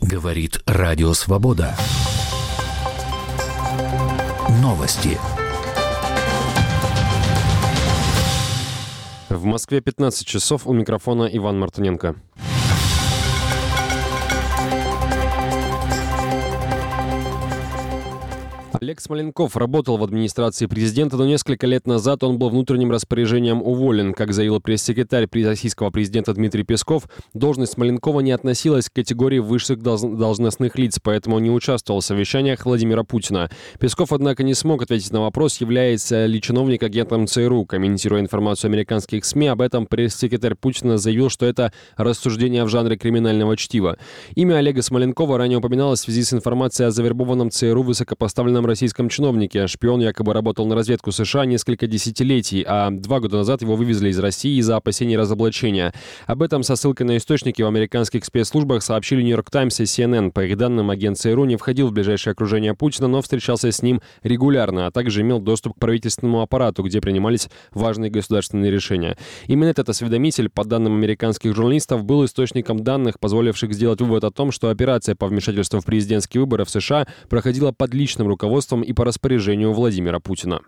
Говорит Радио Свобода. Новости. В Москве 15 часов, у микрофона Иван Мартыненко. Олег Смоленков работал в администрации президента, но несколько лет назад он был внутренним распоряжением уволен. Как заявил пресс-секретарь российского президента Дмитрий Песков, должность Смоленкова не относилась к категории высших должностных лиц, поэтому он не участвовал в совещаниях Владимира Путина. Песков, однако, не смог ответить на вопрос, является ли чиновник агентом ЦРУ. Комментируя информацию американских СМИ, об этом пресс-секретарь Путина заявил, что это рассуждение в жанре криминального чтива. Имя Олега Смоленкова ранее упоминалось в связи с информацией о завербованном ЦРУ высокопоставленном российском чиновнике. Шпион якобы работал на разведку США несколько десятилетий, а 2 года назад его вывезли из России из-за опасений разоблачения. Об этом со ссылкой на источники в американских спецслужбах сообщили Нью-Йорк Таймс и CNN. По их данным, агент ЦРУ не входил в ближайшее окружение Путина, но встречался с ним регулярно, а также имел доступ к правительственному аппарату, где принимались важные государственные решения. Именно этот осведомитель, по данным американских журналистов, был источником данных, позволивших сделать вывод о том, что операция по вмешательству в президентские выборы в США проходила под личным руководством и по распоряжению Владимира Путина.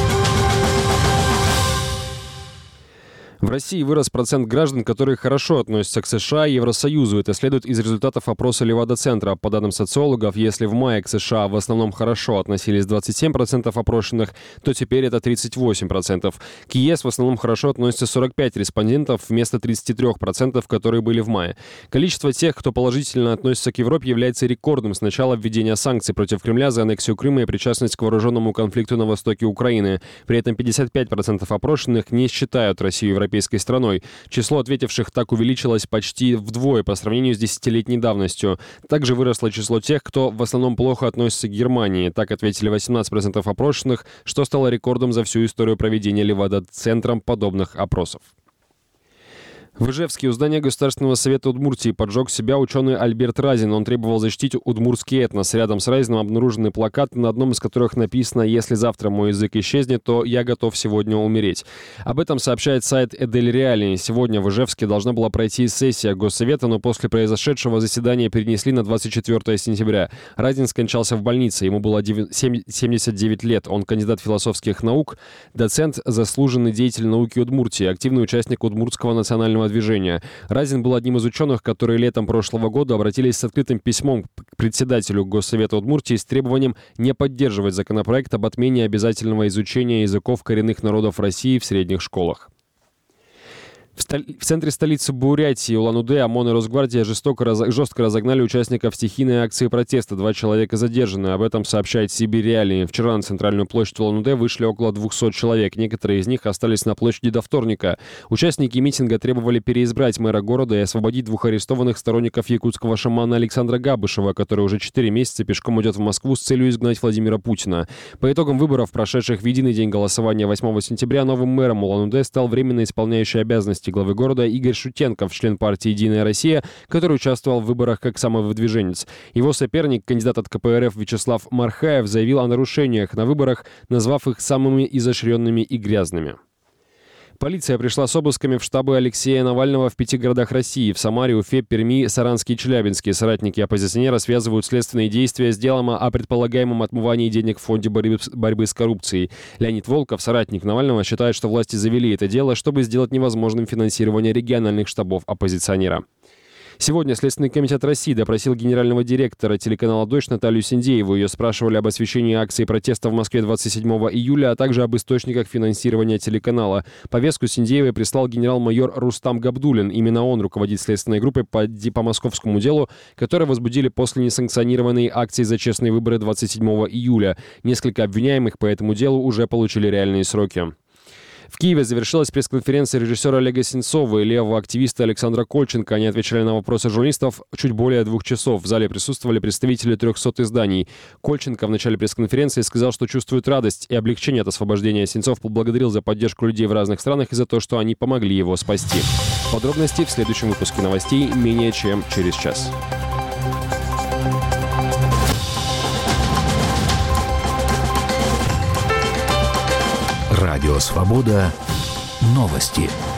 В России вырос процент граждан, которые хорошо относятся к США и Евросоюзу. Это следует из результатов опроса Левада-центра. По данным социологов, если в мае к США в основном хорошо относились 27% опрошенных, то теперь это 38%. К ЕС в основном хорошо относятся 45 респондентов вместо 33%, которые были в мае. Количество тех, кто положительно относится к Европе, является рекордным с начала введения санкций против Кремля за аннексию Крыма и причастность к вооруженному конфликту на востоке Украины. При этом 55% опрошенных не считают Россию европейской страной. Число ответивших так увеличилось почти вдвое по сравнению с десятилетней давностью. Также выросло число тех, кто в основном плохо относится к Германии. Так ответили 18% опрошенных, что стало рекордом за всю историю проведения Левада-центром подобных опросов. В Ижевске у здания Государственного совета Удмуртии поджег себя ученый Альберт Разин. Он требовал защитить удмуртский этнос. Рядом с Разином обнаружены плакаты, на одном из которых написано: «Если завтра мой язык исчезнет, то я готов сегодня умереть». Об этом сообщает сайт Эдель Реали. Сегодня в Ижевске должна была пройти сессия Госсовета, но после произошедшего заседание перенесли на 24 сентября. Разин скончался в больнице. Ему было 79 лет. Он кандидат философских наук, доцент, заслуженный деятель науки Удмуртии, активный участник Удмуртского национального движения. Разин был одним из ученых, которые летом прошлого года обратились с открытым письмом к председателю Госсовета Удмуртии с требованием не поддерживать законопроект об отмене обязательного изучения языков коренных народов России в средних школах. В центре столицы Бурятии, Улан-Удэ, ОМОН и Росгвардия жестко разогнали участников стихийной акции протеста. 2 человека задержаны. Об этом сообщает Сибирь Реалии. Вчера на центральную площадь Улан-Удэ вышли около 200 человек. Некоторые из них остались на площади до вторника. Участники митинга требовали переизбрать мэра города и освободить 2 арестованных сторонников якутского шамана Александра Габышева, который уже 4 месяца пешком идет в Москву с целью изгнать Владимира Путина. По итогам выборов, прошедших в единый день голосования 8 сентября, новым мэром Улан-Удэ стал временно исполняющий обязанности главы города Игорь Шутенков, член партии «Единая Россия», который участвовал в выборах как самовыдвиженец. Его соперник, кандидат от КПРФ Вячеслав Мархаев, заявил о нарушениях на выборах, назвав их самыми изощренными и грязными. Полиция пришла с обысками в штабы Алексея Навального в 5 городах России: в Самаре, Уфе, Перми, Саранске и Челябинске. Соратники оппозиционера связывают следственные действия с делом о предполагаемом отмывании денег в фонде борьбы с коррупцией. Леонид Волков, соратник Навального, считает, что власти завели это дело, чтобы сделать невозможным финансирование региональных штабов оппозиционера. Сегодня Следственный комитет России допросил генерального директора телеканала «Дождь» Наталью Синдееву. Ее спрашивали об освещении акции протеста в Москве 27 июля, а также об источниках финансирования телеканала. Повестку Синдеевой прислал генерал-майор Рустам Габдуллин. Именно он руководит следственной группой по московскому делу, которое возбудили после несанкционированной акции за честные выборы 27 июля. Несколько обвиняемых по этому делу уже получили реальные сроки. В Киеве завершилась пресс-конференция режиссера Олега Сенцова и левого активиста Александра Кольченко. Они отвечали на вопросы журналистов чуть более 2 часов. В зале присутствовали представители 300 изданий. Кольченко в начале пресс-конференции сказал, что чувствует радость и облегчение от освобождения. Сенцов поблагодарил за поддержку людей в разных странах и за то, что они помогли его спасти. Подробности в следующем выпуске новостей менее чем через час. Радио Свобода. Новости.